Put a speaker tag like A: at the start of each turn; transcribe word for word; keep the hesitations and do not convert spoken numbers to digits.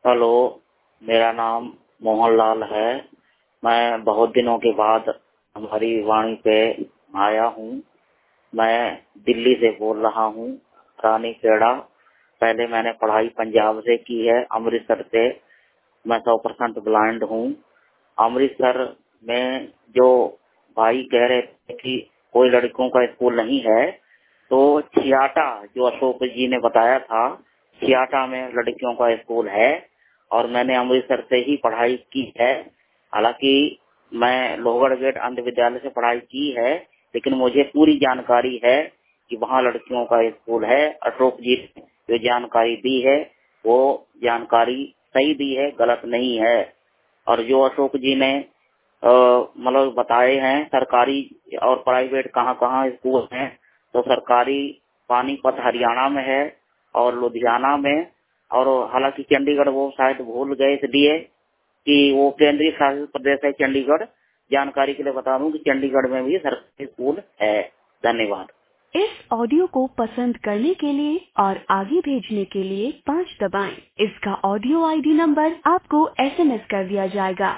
A: Hello, मेरा नाम मोहनलाल है। मैं बहुत दिनों के बाद हमारी वाणी पे आया हूँ। मैं दिल्ली से बोल रहा हूँ, रानीखेड़ा। पहले मैंने पढ़ाई पंजाब से की है, अमृतसर से। मैं सौ परसेंट ब्लाइंड हूँ। अमृतसर में जो भाई कह रहे थे कि कोई लड़कियों का स्कूल नहीं है, तो छियाटा जो अशोक जी ने बताया था, छियाटा में लड़कियों का स्कूल है और मैंने अमृतसर से ही पढ़ाई की है। हालांकि मैं लोहगढ़ गेट अंध विद्यालय से पढ़ाई की है, लेकिन मुझे पूरी जानकारी है कि वहाँ लड़कियों का स्कूल है। अशोक जी ने जो जानकारी दी है वो जानकारी सही दी है, गलत नहीं है। और जो अशोक जी ने अ, मतलब बताए हैं सरकारी और प्राइवेट कहाँ कहाँ स्कूल हैं, तो सरकारी पानीपत हरियाणा में है और लुधियाना में। और हालांकि चंडीगढ़ वो शायद भूल गए इसलिए कि वो केंद्रीय शासित प्रदेश है चंडीगढ़। जानकारी के लिए बता दूं कि चंडीगढ़ में भी सरकारी स्कूल है। धन्यवाद।
B: इस ऑडियो को पसंद करने के लिए और आगे भेजने के लिए पाँच दबाएं। इसका ऑडियो आईडी नंबर आपको एसएमएस कर दिया जाएगा।